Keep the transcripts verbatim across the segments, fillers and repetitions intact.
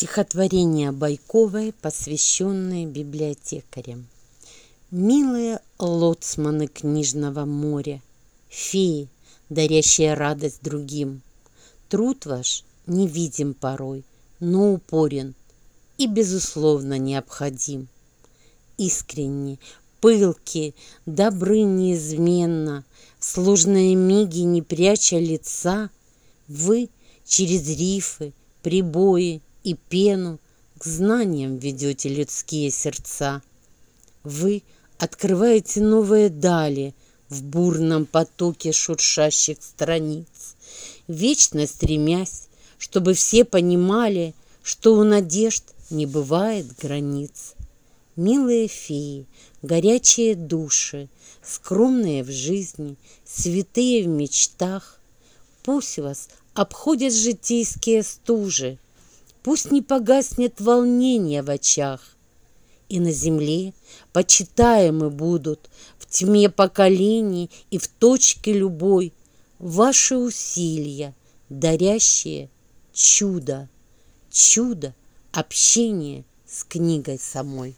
Стихотворение Байковой, посвященное библиотекарям. Милые лоцманы книжного моря, феи, дарящие радость другим, труд ваш невидим порой, но упорен и, безусловно, необходим. Искренне, пылки, добры неизменно, в сложные миги не пряча лица, вы через рифы, прибои и пену к знаниям ведете людские сердца. Вы открываете новые дали в бурном потоке шуршащих страниц, вечно стремясь, чтобы все понимали, что у надежд не бывает границ. Милые феи, горячие души, скромные в жизни, святые в мечтах, пусть вас обходят житейские стужи, пусть не погаснет волнение в очах, и на земле почитаемы будут в тьме поколений и в точке любой ваши усилия, дарящие чудо, чудо общения с книгой самой.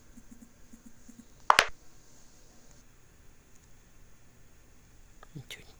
Ничего не